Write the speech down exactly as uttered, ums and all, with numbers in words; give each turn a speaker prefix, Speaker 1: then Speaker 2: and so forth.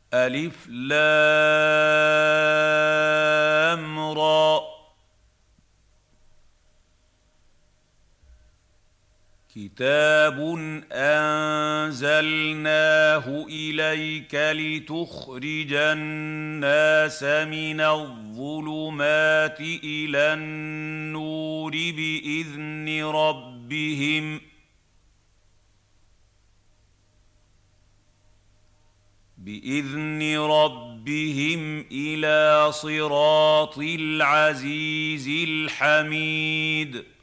Speaker 1: ألف لام را. كتاب أنزلناه إليك لتخرج الناس من الظلمات إلى النور بإذن ربهم بإذن ربهم إلى صراط العزيز الحميد.